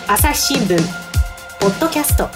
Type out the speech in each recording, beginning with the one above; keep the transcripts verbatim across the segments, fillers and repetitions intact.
朝日新聞ポッドキャスト、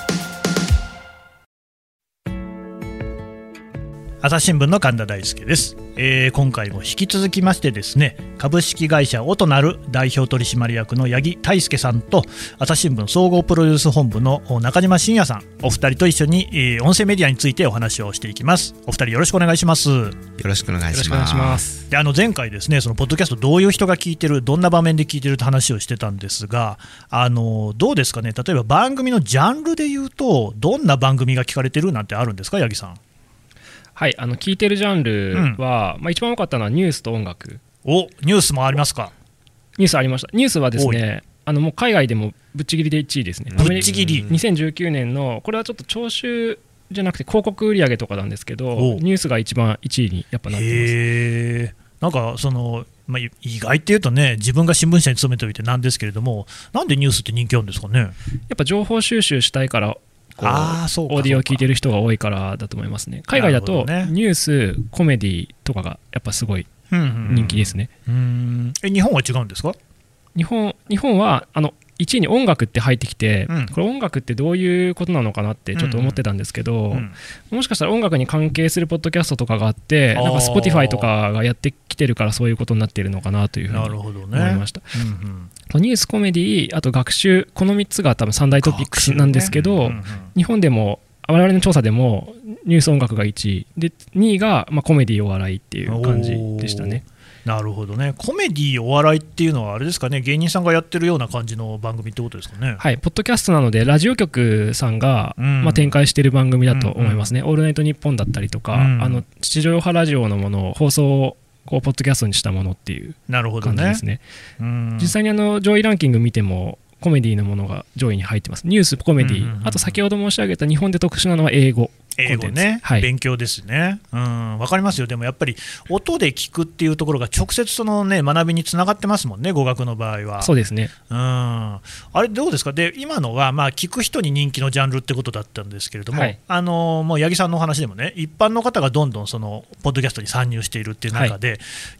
朝日新聞の神田大輔です、えー、今回も引き続きましてですね、株式会社オトナル代表取締役の八木大輔さんと朝日新聞総合プロデュース本部の中島真也さん、お二人と一緒に、えー、音声メディアについてお話をしていきます。お二人よろしくお願いします。よろしくお願いします。 で、あの前回ですね、そのポッドキャストどういう人が聞いてる、どんな場面で聞いてるって話をしてたんですが、あのどうですかね、例えば番組のジャンルでいうとどんな番組が聞かれてるなんてあるんですか、八木さん。 はい、あの聞いてるジャンルは、うんまあ、一番多かったのはニュースと音楽。 お、ニュースもありますか。 ニュースありました。ニュースはですね、あのもう海外でもぶっちぎりでいちいですね。 ぶっちぎりにせんじゅうきゅうねんの、これはちょっと聴衆じゃなくて広告売上とかなんですけど、ニュースが一番いちいにやっぱなってます。 へー、なんかその、まあ、意外っていうとね、自分が新聞社に勤めておいてなんですけれども、なんでニュースって人気あるんですかね。やっぱ情報収集したいからあそうかオーディオを聞いてる人が多いからだと思いますね。海外だとニュース、コメディとかがやっぱすごい人気ですね。 うんうん、うんえ日本は違うんですか。 日本、日本はあのいちいに音楽って入ってきて、うん、これ音楽ってどういうことなのかなってちょっと思ってたんですけど、うんうん、もしかしたら音楽に関係するポッドキャストとかがあって、なんか Spotify とかがやってきてるからそういうことになっているのかなというふうに思いました。うんうん、ニュース、コメディ、あと学習、このみっつが多分三大トピックスなんですけど、ねうんうん、日本でも我々の調査でもニュース、音楽がいちいで、にいがまあコメディ、お笑いっていう感じでしたね。 なるほどね。コメディ、お笑いっていうのはあれですかね、芸人さんがやってるような感じの番組ってことですかね。 はい、ポッドキャストなのでラジオ局さんが、うんまあ、展開している番組だと思いますね。うんうん、オールナイトニッポンだったりとか、うん、あの地上波ラジオのものを放送をこうポッドキャストにしたものっていう感じですね。ねうん、実際にあの上位ランキング見てもコメディのものが上位に入ってます。ニュース、コメディ、うんうんうん、あと先ほど申し上げた日本で特殊なのは英語。 英語ね、はい、勉強ですね。うん、分かりますよ。でもやっぱり音で聞くっていうところが直接その、ね、学びにつながってますもんね、語学の場合は。 そうですね。 うん、あれどうですか。で今のはまあ聞く人に人気のジャンルってことだったんですけれども、はい、あのもう八木さんのお話でもね、一般の方がどんどんそのポッドキャストに参入しているっていう中で、はい、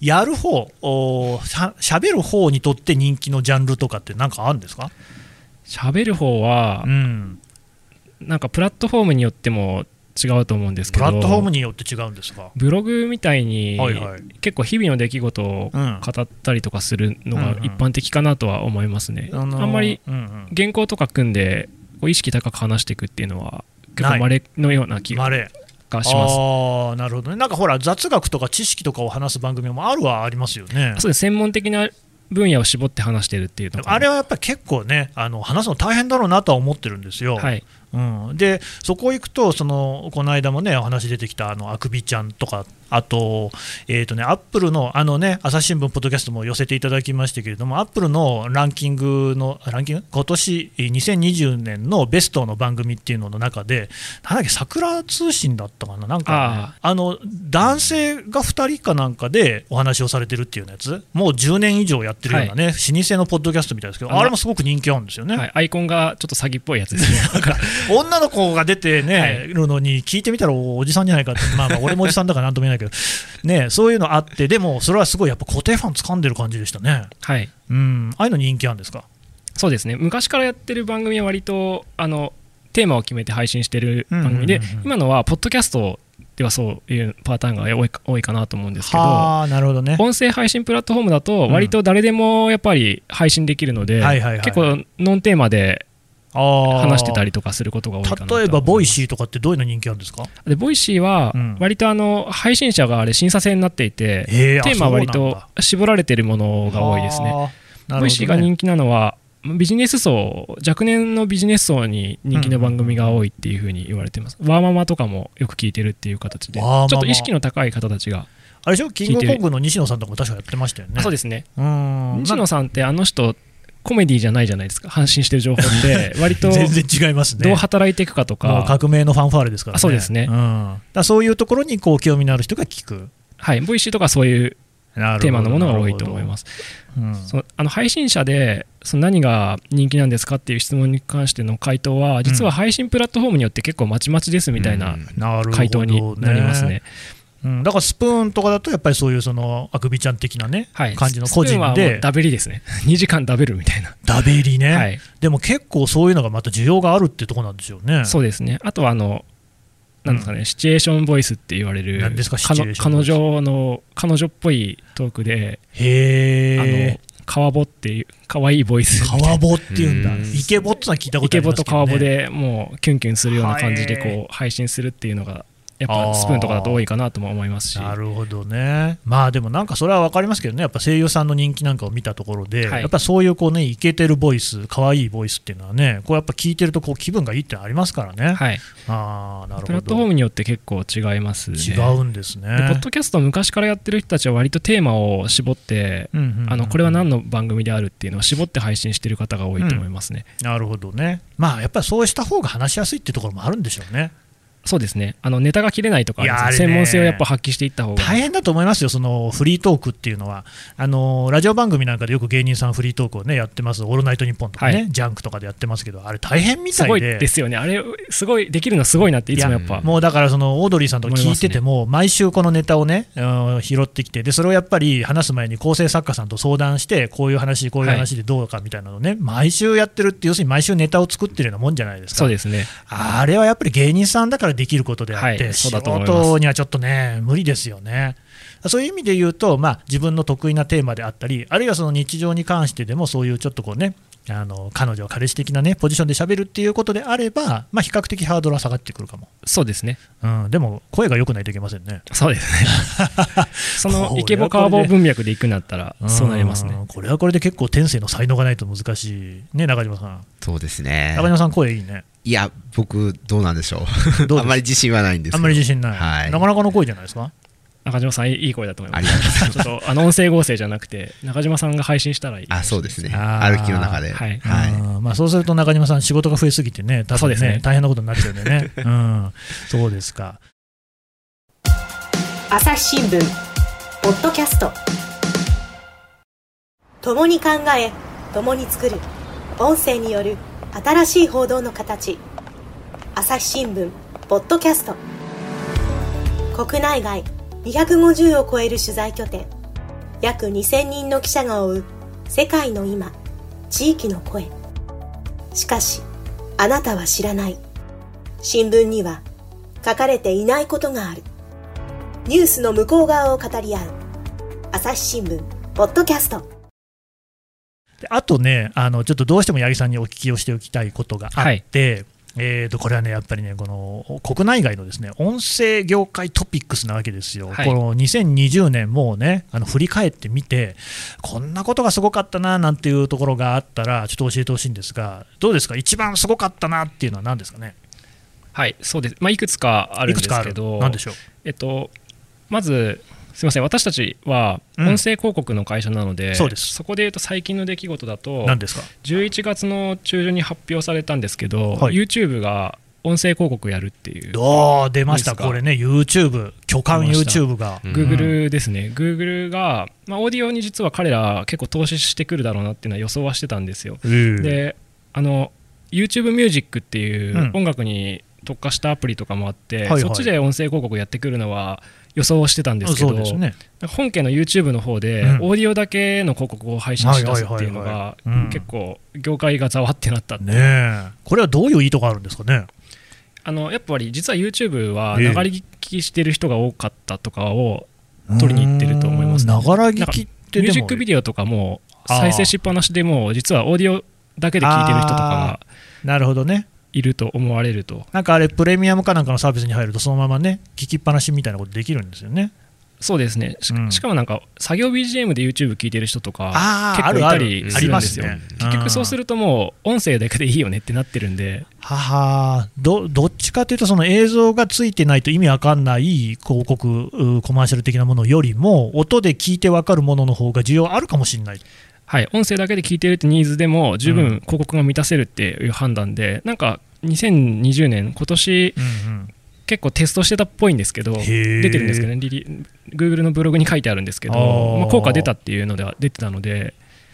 やる方、おしゃ、しゃべる方にとって人気のジャンルとかって何かあるんですか。 しゃべる方は、うん、なんかプラットフォームによっても違うと思うんですけど、 プラットフォームによって違うんですか。 ブログみたいに、はいはい、結構日々の出来事を語ったりとかするのが一般的かなとは思いますね。うんうん、あんまり原稿とか組んでこう意識高く話していくっていうのは結構稀のような気がします。 あ、なるほどね。なんかほら雑学とか知識とかを話す番組もあるはありますよね。 そうです。専門的な分野を絞って話してるっていうのが、 あれはやっぱり結構ね、あの話すの大変だろうなとは思ってるんですよ。 はい、 うん、でそこ行くと、そのこの間もねお話出てきたあのあくびちゃんとか、あと、えーとね、アップルのあのね朝日新聞ポッドキャストも寄せていただきましたけれども、アップルのランキングのランキング今年にせんにじゅうねんのベストの番組っていうのの中で、なんだっけ、桜通信だったかな、なんか、ね、ああの男性がふたりかなんかでお話をされてるっていうやつ、もうじゅうねん以上やってるようなね、はい、老舗のポッドキャストみたいですけど、あれもすごく人気あるんですよね。 はい、アイコンがちょっと詐欺っぽいやつですね。 だから女の子が出てね、はい、るのに聞いてみたらおじさんじゃないかって、まあ、まあ俺もおじさんだからなんとも言えないけど、ね、そういうのあって、でもそれはすごいやっぱ固定ファン掴んでる感じでしたね。 はい、 うん、ああいうの人気あるんですか。 そうですね。昔からやってる番組は割とあのテーマを決めて配信してる番組で、うんうんうんうん、今のはポッドキャストではそういうパターンが多い、多いかなと思うんですけど、 はあ、なるほどね。 音声配信プラットフォームだと割と誰でもやっぱり配信できるので、うんはいはいはい、結構ノンテーマで話してたりとかすることが多いかなと。 例えばボイシーとかってどういうの人気あるんですか。 でボイシーは割とあの配信者があれ審査制になっていて、テーマは割と絞られているものが多いですね。ボイシーが人気なのはビジネス層、若年のビジネス層に人気の番組が多いっていうふうに言われています。ワーママとかもよく聞いてるっていう形で、ちょっと意識の高い方たちがあれでしょ、キングコングの西野さんとかも確かやってましたよね。 そうですね。うん、西野さんってあの人コメディじゃないじゃないですか。発信してる情報って割と全然違いますね。 どう働いていくかとか、 もう革命のファンファーレですからね。 そうですね。 うん、だそういうところにこう興味のある人が聞く。 はい、ボイシーとかそういうテーマのものが多いと思います。うん、そあの配信者でその何が人気なんですかっていう質問に関しての回答は、実は配信プラットフォームによって結構まちまちですみたいな回答になりますね。 うん、だからスプーンとかだとやっぱりそういうそのあくびちゃん的なね、はい、感じの個人でスプーンはもうダベリですねにじかんダベるみたいなダベリね、 はい、 でも結構そういうのがまた需要があるっていうところなんでしょうね。 そうですね。あとはあのなんですかね、うん、シチュエーションボイスって言われる、 何ですかシチュエーションボイス、彼女の彼女っぽいトークで、 へー、 あの川ボっていう可愛いボイス、 川ボっていうんだ、イケボってのは聞いたことありますけどね。イケボと川ボでもうキュンキュンするような感じでこう配信するっていうのがやっぱスプーンとかだと多いかなとも思いますし。 なるほどね。まあでもなんかそれは分かりますけどね、やっぱ声優さんの人気なんかを見たところで、はい、やっぱそういうこうねイケてるボイス、可愛いボイスっていうのはね、こうやっぱ聞いてるとこう気分がいいってのありますからね。 はい、 あ、なるほど。 プラットフォームによって結構違いますね。 違うんですね。 でポッドキャストを昔からやってる人たちは割とテーマを絞って、うんうんうんうん、あのこれは何の番組であるっていうのを絞って配信してる方が多いと思いますね。 うん、なるほどね。まあやっぱりそうした方が話しやすいっていうところもあるんでしょうね。 そうですね。あのネタが切れないとか、ね、専門性をやっぱ発揮していった方が大変だと思いますよ。そのフリートークっていうのはあのラジオ番組なんかでよく芸人さんフリートークを、ね、やってます。オールナイトニッポンとかね、はい、ジャンクとかでやってますけど、あれ大変みたいで、すごいですよね。あれすごいできるのすごいなっていつもやっぱもうだからそのオードリーさんとか聞いてても、ね、毎週このネタをね、うん、拾ってきて、でそれをやっぱり話す前に構成作家さんと相談して、こういう話こういう話でどうかみたいなのをね、はい、毎週やってるって、要するに毎週ネタを作ってるようなもんじゃないですか。 そうですね。 あれはやっぱり芸人さんだからできることであって、はい、素人にはちょっとね無理ですよね。そういう意味で言うと、まあ、自分の得意なテーマであったり、あるいはその日常に関してでもそういうちょっとこうね、あの彼女は彼氏的なねポジションで喋るっていうことであれば、まあ、比較的ハードルは下がってくるかも。 そうですね、 うん、でも声が良くないといけませんね。 そうですねそのイケボカーボ文脈でいくんだったらそうなりますね。 これはこれで結構天性の才能がないと難しいね。中島さん。 そうですね。 中島さん声いいね。 いや僕どうなんでしょうどうあんまり自信はないんですけど。 あんまり自信ない、はい、なかなかの声じゃないですか。 中島さんいい声だと思います。ちょっとあの音声合成じゃなくて中島さんが配信したらいい。 あ、そうですね。歩きの中で、 はいはい、あ、まあ、そうすると中島さん仕事が増えすぎてね、多分 ね, ね大変なことになっちゃうんでね、うん、そうですか。 朝日新聞ポッドキャスト、共に考え共に作る音声による新しい報道の形。朝日新聞ポッドキャスト、国内外にひゃくごじゅうを超える取材拠点、約にせんにんの記者が追う世界の今、地域の声。しかしあなたは知らない、新聞には書かれていないことがある。ニュースの向こう側を語り合う朝日新聞ポッドキャスト。 あとね、あのちょっとどうしても八木さんにお聞きをしておきたいことがあって、はい、えー、とこれはねやっぱりねこの国内外のですね音声業界トピックスなわけですよ、はい、このにせんにじゅうねんもうねあの振り返ってみてこんなことがすごかったななんていうところがあったらちょっと教えてほしいんですが、どうですか、一番すごかったなっていうのは何ですかね。 はい、そうです、まあ、いくつかあるんですけど、 何でしょう。 えっとまずすみません、私たちは音声広告の会社なので、うん、そうです。そこでいうと最近の出来事だと何ですか。 じゅういちがつの中旬に発表されたんですけど、はい、YouTube が音声広告やるっていう。 どう出ました、これね、YouTube、巨漢 YouTube が。 Google ですね、Google が、まあ、オーディオに実は彼ら結構投資してくるだろうなっていうのは予想はしてたんですよ。で、あの YouTube ミュージックっていう音楽に特化したアプリとかもあって、うんはいはい、そっちで音声広告やってくるのは予想してたんですけど、ね、本家の YouTube の方でオーディオだけの広告を配信し出すっていうのが結構業界がざわってなったって、 ね、これはどういう意図があるんですかね。 あのやっぱり実は YouTube はながら聞きしてる人が多かったとかを取りに行ってると思います、ね、 ながら聞きってでもミュージックビデオとかも再生しっぱなしでも実はオーディオだけで聞いてる人とかがなるほどねいると思われると。 なんかあれプレミアムかなんかのサービスに入るとそのままね聞きっぱなしみたいなことできるんですよね。 そうですね、し, うん、しかもなんか作業 ビージーエム で YouTube 聞いてる人とか結構いたりするんですよ。結局そうするともう音声だけでいいよねってなってるんで、 はは ど, どっちかというとその映像がついてないと意味わかんない広告コマーシャル的なものよりも音で聞いてわかるものの方が需要あるかもしれない。 はい、音声だけで聞いてるってニーズでも十分広告が満たせるっていう判断で、うん、なんかにせんにじゅうねん今年、うんうん、結構テストしてたっぽいんですけど、出てるんですけどね、Google のブログに書いてあるんですけど、まあ、効果出たっていうのでは出てたので、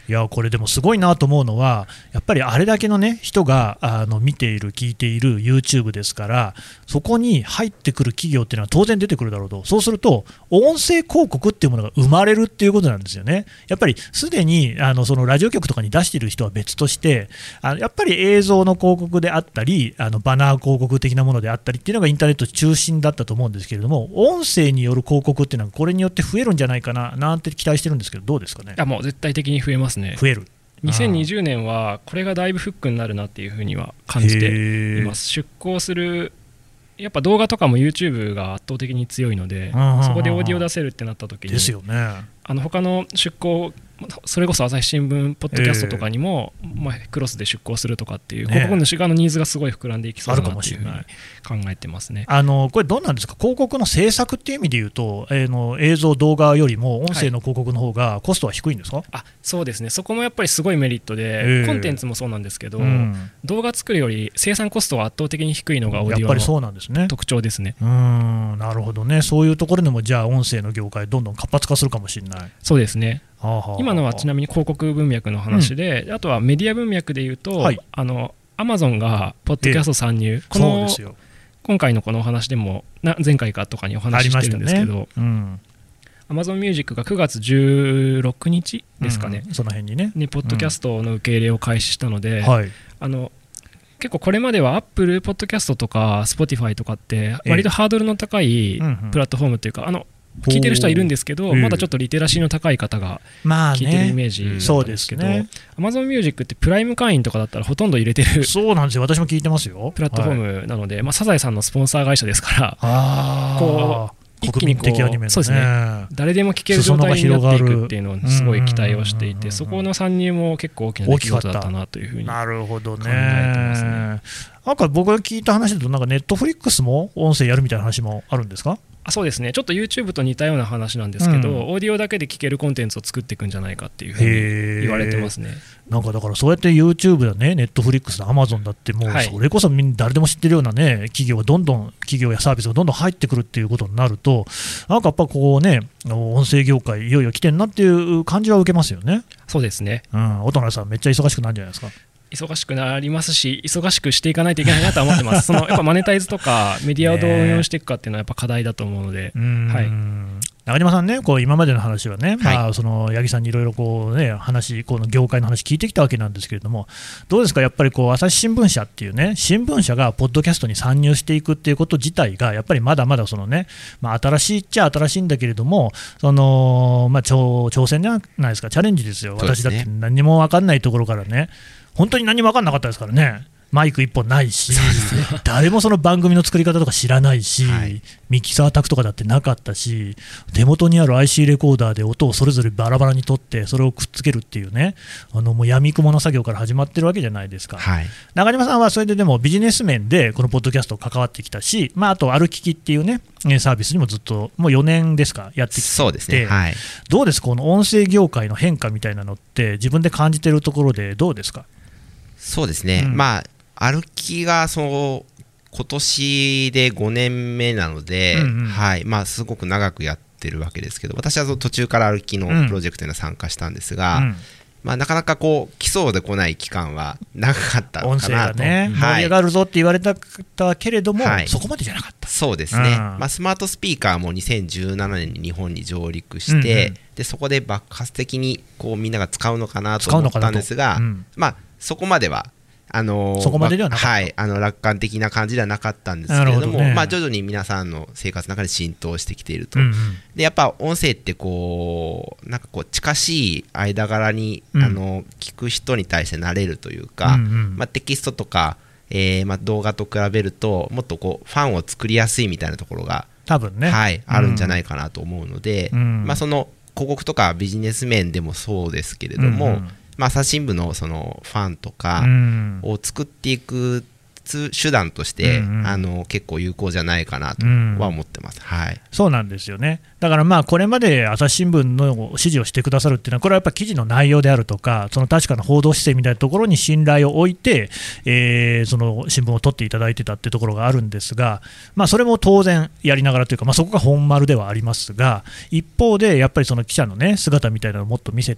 いやこれでもすごいなと思うのは、やっぱりあれだけの、ね、人があの見ている聞いている YouTube ですから、そこに入ってくる企業っていうのは当然出てくるだろうと。そうすると音声広告っていうものが生まれるっていうことなんですよね。やっぱりすでにあのそのラジオ局とかに出している人は別として、あのやっぱり映像の広告であったり、あのバナー広告的なものであったりっていうのがインターネット中心だったと思うんですけれども、音声による広告っていうのはこれによって増えるんじゃないかななんて期待してるんですけど、どうですかね。 いやもう絶対的に増えますね。 増える。 にせんにじゅうねんはこれがだいぶフックになるなっていうふうには感じています。出稿するやっぱ動画とかも YouTube が圧倒的に強いので、そこでオーディオ出せるってなった時にですよね。 あの他の出稿、それこそ朝日新聞ポッドキャストとかにも、えーまあ、クロスで出稿するとかっていう、広告主側のニーズがすごい膨らんでいきそうだなっていうふうに考えてますね。 あのこれどうなんですか、広告の制作っていう意味でいうと、えー、の映像動画よりも音声の広告の方がコストは低いんですか。はい、 あそうですね、そこもやっぱりすごいメリットで、えー、コンテンツもそうなんですけど、うん、動画作るより生産コストが圧倒的に低いのがオーディオの特徴ですね。 うーん、なるほどね。そういうところでもじゃあ音声の業界どんどん活発化するかもしれない。 そうですね。今のはちなみに広告文脈の話で、うん、あとはメディア文脈でいうと、はい、あの Amazon がポッドキャスト参入、えー、このそうですよ。今回のこのお話でもな前回かとかにお話ししてるんですけど、ねうん、Amazon Music がくがつじゅうろくにちですかね、 うん、その辺にねにポッドキャストの受け入れを開始したので、 うんはい、 あの結構これまでは Apple ポッドキャストとか Spotify とかって割とハードルの高いプラットフォームというか、あの聞いてる人はいるんですけど、まだちょっとリテラシーの高い方が聞いてるイメージなんですけど、ね、Amazon Music ってプライム会員とかだったらほとんど入れてるそうなんですよ、私も聞いてますよ。 プラットフォームなので、はいまあ、サザエさんのスポンサー会社ですからあこう一気にこう国民的アニメのね、 そうですね、誰でも聞ける状態になっていくっていうのをすごい期待をしていて、そこの参入も結構大きな出来事だったなというふうに考えてますね。 なんか僕が聞いた話だと、なんかネットフリックスも音声やるみたいな話もあるんですか。 あそうですね、ちょっと YouTube と似たような話なんですけど、うん、オーディオだけで聴けるコンテンツを作っていくんじゃないかっていうふうに言われてますね。 なんかだからそうやって YouTube だね、Netflix だ Amazon だってもうそれこそみんな誰でも知ってるようなね企業がどんどん企業やサービスがどんどん入ってくるっていうことになると、なんかやっぱこうね音声業界いよいよ来てんなっていう感じは受けますよね。 そうですね、 うん、音無さんめっちゃ忙しくなるんじゃないですか。 忙しくなりますし、忙しくしていかないといけないなとは思ってます。そのやっぱマネタイズとかメディアをどう運用していくかっていうのはやっぱ課題だと思うので、はい、 中島さんね、こう今までの話はね、はいまあ、その八木さんにいろいろこうね話、この業界の話聞いてきたわけなんですけれども、どうですか、やっぱりこう朝日新聞社っていうね新聞社がポッドキャストに参入していくっていうこと自体がやっぱりまだまだそのね、まあ、新しいっちゃ新しいんだけれども、そのまあ挑挑戦じゃないですか、チャレンジですよ。私だって何も分かんないところからね、本当に何も分かんなかったですからね。マイク一本ないし、誰もその番組の作り方とか知らないし、はい、ミキサー宅とかだってなかったし、手元にある アイシー レコーダーで音をそれぞれバラバラに取ってそれをくっつけるっていうね、あのもう闇雲の作業から始まってるわけじゃないですか、はい、中島さんはそれででもビジネス面でこのポッドキャスト関わってきたし、まあ、あと歩ききっていうねサービスにもずっともうよねんですかやってきて、 そうですね、はい、 どうですか、この音声業界の変化みたいなのって自分で感じているところでどうですか。 そうですね、うん、まあ歩きがそう今年でごねんめなので、うんうんはいまあ、すごく長くやってるわけですけど、私はその途中から歩きのプロジェクトには参加したんですが、うんまあ、なかなかこう来そうで来ない期間は長かったかなと。 音声がね、はい、盛り上がるぞって言われたけれども、はい、そこまでじゃなかった。 そうですね、うんまあ、スマートスピーカーもにせんじゅうななねんに日本に上陸して、うんうん、でそこで爆発的にこうみんなが使うのかなと思ったんですが、うん、まあ、そこまではあのー、 そこまでではなかった、 はい、あの楽観的な感じではなかったんですけれども、ねまあ、徐々に皆さんの生活の中で浸透してきていると、うんうん、でやっぱ音声ってこうなんかこう近しい間柄に、うん、あの聞く人に対して慣れるというか、うんうんまあ、テキストとか、えーまあ、動画と比べるともっとこうファンを作りやすいみたいなところが多分ね、 はい、あるんじゃないかなと思うので、うんまあ、その広告とかビジネス面でもそうですけれども、うんうんまあ、朝日新聞のそのファンとかを作っていく手段として、うんうん、あの結構有効じゃないかなとは思ってます、うんはい、 そうなんですよね。だからまあこれまで朝日新聞の指示をしてくださるっていうのは、これはやっぱ記事の内容であるとか、その確かな報道姿勢みたいなところに信頼を置いて、えー、その新聞を取っていただいてたっていうところがあるんですが、まあ、それも当然やりながらというか、まあ、そこが本丸ではありますが、一方でやっぱりその記者の、ね、姿みたいなのをもっと見せていって、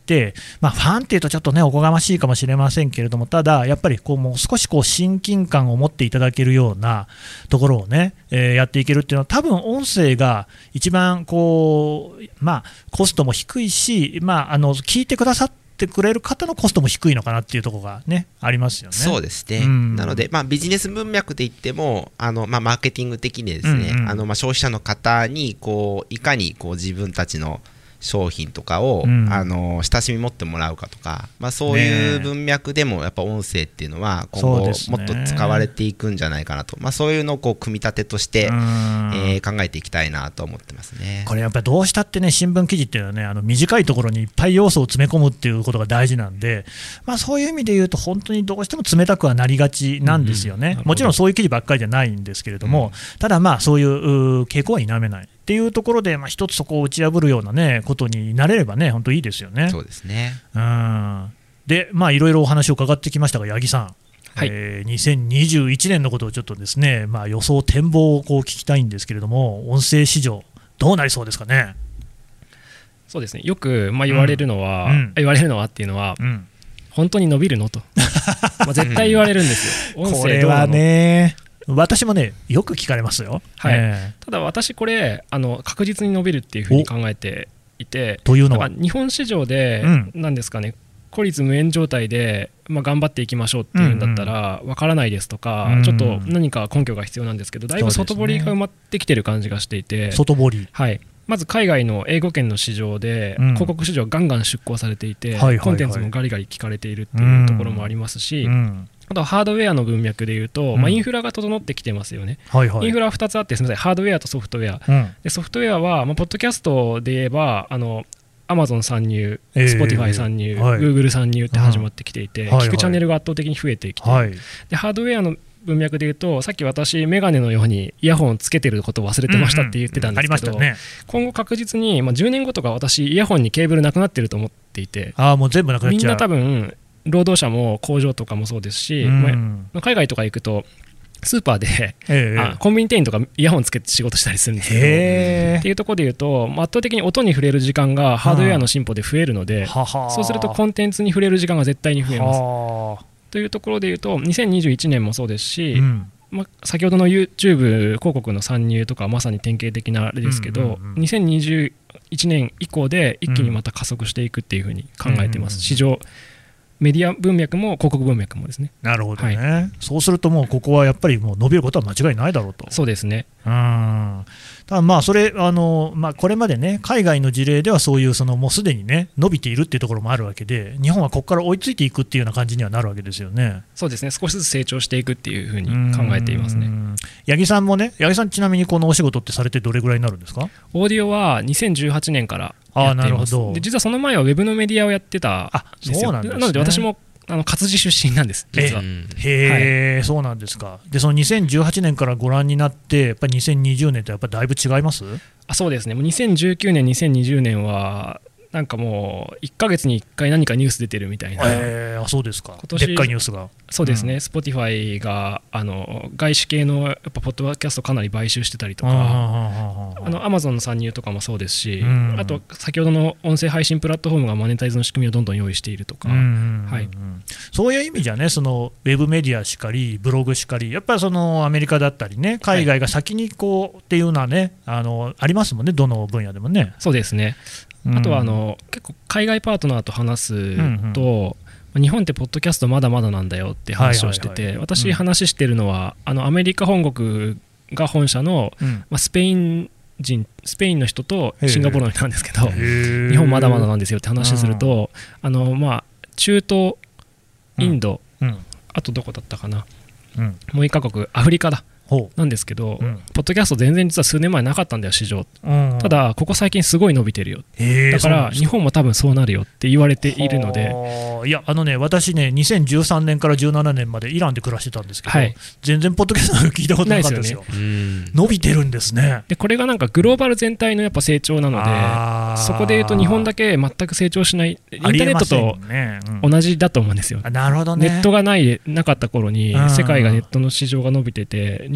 て、まあ、ファンっていうとちょっとねおこがましいかもしれませんけれども、ただやっぱりこうもう少しこう親近感を持っていただけるようなところをね、えー、やっていけるっていうのは多分音声が一番こう、まあ、コストも低いし、まあ、あの聞いてくださっててくれる方のコストも低いのかなっていうところが、ね、ありますよね。 そうですね、うん、なので、まあ、ビジネス文脈で言ってもあの、まあ、マーケティング的にですね、うんうん、あのまあ消費者の方にこういかにこう自分たちの商品とかを、うん、あの親しみ持ってもらうかとか、まあ、そういう文脈でもやっぱ音声っていうのは今後もっと使われていくんじゃないかなと、まあ、そういうのをこう組み立てとして、えー、考えていきたいなと思ってますね。 これやっぱりどうしたってね新聞記事っていうのはねあの短いところにいっぱい要素を詰め込むっていうことが大事なんで、まあ、そういう意味で言うと本当にどうしても冷たくはなりがちなんですよね、うん、もちろんそういう記事ばっかりじゃないんですけれども、うん、ただまあそういう傾向は否めないっていうところで、まあ、一つそこを打ち破るような、ね、ことになれればね本当いいですよね。 そうですね。 うんでまあいろいろお話を伺ってきましたが八木さん、はい、えー、にせんにじゅういちねんのことをちょっとですね、まあ、予想展望をこう聞きたいんですけれども、音声市場どうなりそうですかね。 そうですね、よくまあ言われるのは、うん、言われるのはっていうのは、うん、本当に伸びるのとまあ絶対言われるんですよ。音声どうなの？これはね私もねよく聞かれますよ、 はい、えー、ただ私これあの確実に伸びるっていうふうに考えていて、 というのは日本市場で何ですかね、孤立無縁状態で、まあ、頑張っていきましょうっていうんだったらわからないですとか、うんうん、ちょっと何か根拠が必要なんですけど、だいぶ外堀が埋まってきてる感じがしていて、 外堀、 はい、まず海外の英語圏の市場で広告市場がガンガン出稿されていて、うん、コンテンツもガリガリ聞かれているっていうところもありますし、うんうん、あとはハードウェアの文脈でいうと、うんまあ、インフラが整ってきてますよね、はいはい、インフラはふたつあって、すみません、ハードウェアとソフトウェア、うん、でソフトウェアは、まあ、ポッドキャストで言えばあのアマゾン参入、 えー、 Spotify 参入、はい、Google 参入って始まってきていて、うん、聞くチャンネルが圧倒的に増えてきて、はい、でハードウェアの文脈でいうと、さっき私メガネのようにイヤホンをつけてることを忘れてましたって言ってたんですけど、うんうんね、今後確実に、まあ、じゅうねんごとか私イヤホンにケーブルなくなってると思っていて、 あもう全部なくなっちゃう。 みんな多分労働者も工場とかもそうですし、うんまあ、海外とか行くとスーパーで、えー、あコンビニ店員とかイヤホンつけて仕事したりするんですけど、えー、っていうところでいうと圧倒的に音に触れる時間がハードウェアの進歩で増えるので、ははそうするとコンテンツに触れる時間が絶対に増えます。というところでいうとにせんにじゅういちねんもそうですし、うんまあ、先ほどの YouTube 広告の参入とかはまさに典型的なあれですけど、うんうんうん、にせんにじゅういちねん以降で一気にまた加速していくっていうふうに考えています、うん、市場メディア文脈も広告文脈もですね。 なるほどね、はい、そうするともうここはやっぱりもう伸びることは間違いないだろうと。 そうですね。 うんただまあそれあの、まあ、これまでね海外の事例ではそういうそのもうすでにね伸びているっていうところもあるわけで、日本はここから追いついていくっていうような感じにはなるわけですよね。 そうですね、少しずつ成長していくっていうふうに考えていますね。 八木さんもね、八木さんちなみにこのお仕事ってされてどれぐらいになるんですか？ オーディオはにせんじゅうはちねんからやっています。で実はその前はウェブのメディアをやってたんですよ。そうなんですね。なので私もあの活字出身なんです実は。 へえ、はい、そうなんですか。でそのにせんじゅうはちねんからご覧になってやっぱりにせんにじゅうねんとやっぱりだいぶ違います？ あそうですね、もうにせんじゅうきゅうねんにせんにじゅうねんはなんかもういっかげつにいっかい何かニュース出てるみたいな。 えー、あそうですか。今年でっかいニュースが。 そうですね、うん、Spotify があの外資系のやっぱポッドキャストかなり買収してたりとか、あの Amazon の参入とかもそうですし、うん、あと先ほどの音声配信プラットフォームがマネタイズの仕組みをどんどん用意しているとか、うんはい、 そういう意味じゃね、そのウェブメディアしかりブログしかりやっぱりそのアメリカだったりね海外が先にこうっていうのはね、あのありますもんね、どの分野でもね。 そうですね。あとはあの結構海外パートナーと話すと、うんうん、日本ってポッドキャストまだまだなんだよって話をしてて、はいはいはい、私話してるのは、うん、あのアメリカ本国が本社の、うんまあ、スペイン人スペインの人とシンガポールの人なんですけど、日本まだまだなんですよって話すると、あの、まあ、中東インド、うんうん、あとどこだったかな、うん、もういっかこくアフリカだなんですけど、うん、ポッドキャスト全然実は数年前なかったんだよ市場、うんうん、ただここ最近すごい伸びてるよ、だから日本も多分そうなるよって言われているので。 いやあのね私ねにせんじゅうさんねんからじゅうななねんまでイランで暮らしてたんですけど、はい、全然ポッドキャスト聞いたことなかったですよ。ですよね。伸びてるんですね。 でこれがなんかグローバル全体のやっぱ成長なので、そこでいうと日本だけ全く成長しない、インターネットと同じだと思うんですよ、 うん、なるほどね。 ネットがないなかった頃に世界がネットの市場が伸びてて日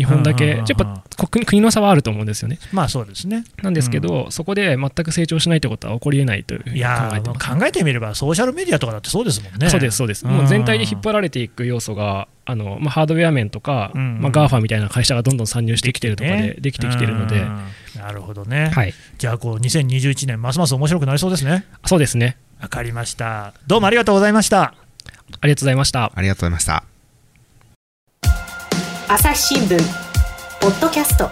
日本だけ、やっぱ国, 国の差はあると思うんですよね。 まあそうですね。 なんですけど、うん、そこで全く成長しないということは起こりえないというふうに考えてます。 いや考えてみればソーシャルメディアとかだってそうですもんね。 そうですそうです、もう全体で引っ張られていく要素があの、まあ、ハードウェア面とか、うんうんまあ、ガーファ みたいな会社がどんどん参入してきているとかでできてきているので、 なるほどね、 はい、 じゃあこうにせんにじゅういちねんますます面白くなりそうですね。 そうですね。 わかりました。どうもありがとうございました。 ありがとうございました。 ありがとうございました。 朝日新聞ポッドキャスト。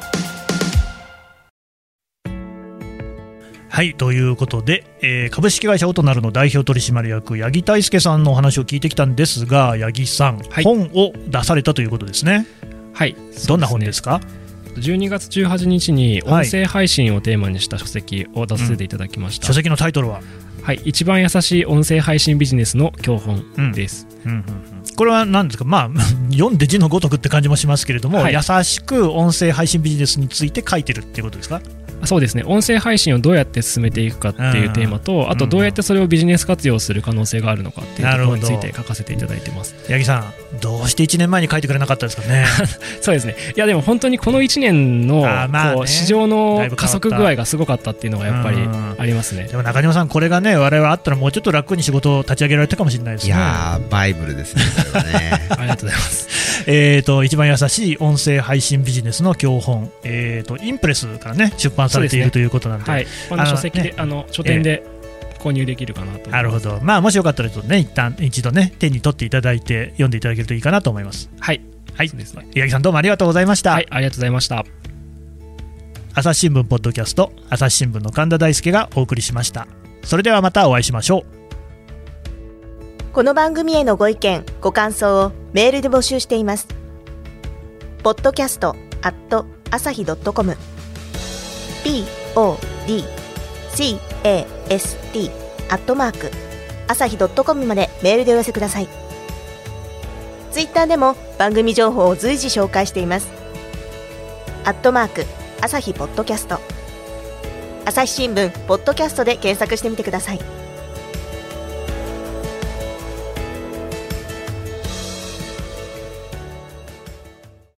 はいということで、えー、株式会社オトナルの代表取締役八木大輔さんのお話を聞いてきたんですが、八木さん、はい、本を出されたということですね。 はい、 どんな本ですか？ じゅうにがつじゅうはちにちに音声配信をテーマにした書籍を出させていただきました、 うん、書籍のタイトルは、 はい、一番優しい音声配信ビジネスの教本です、 うんうんうんうん、これは何ですか、まあ、読んで字のごとくって感じもしますけれども、はい、優しく音声配信ビジネスについて書いてるっていうことですか？ そうですね。音声配信をどうやって進めていくかっていうテーマと、あとどうやってそれをビジネス活用する可能性があるのかっていうところについて書かせていただいてます。 八木さん、どうしていちねんまえに書いてくれなかったですかね？ そうですね。いやでも本当にこのいちねんのこう市場の加速具合がすごかったっていうのがやっぱりありますね。 でも中島さん、これがね我々あったらもうちょっと楽に仕事を立ち上げられたかもしれないですね。 いやーバイブルですね、それはね。 ありがとうございます。 えーと一番優しい音声配信ビジネスの教本、えーとインプレスからね出版されているということなんで、 はい、この書籍で、ね、あの書店で購入できるかなと思います。 なるほど、まあ、もしよかったらちょっと、ね、一旦一度、ね、手に取っていただいて読んでいただけるといいかなと思います。 はい、 はい、そうですね。八木さん、どうもありがとうございました。 はい、ありがとうございました。 朝日新聞ポッドキャスト、朝日新聞の神田大輔がお送りしました。それではまたお会いしましょう。 この番組へのご意見ご感想をメールで募集しています。ポッドキャストアット朝日ドットコム ピー オー ディー シー エー エス ティー アットマーク朝日ドットコムまでメールでお寄せください。ツイッターでも番組情報を随時紹介しています。アットマーク朝日ポッドキャスト、朝日新聞ポッドキャストで検索してみてください。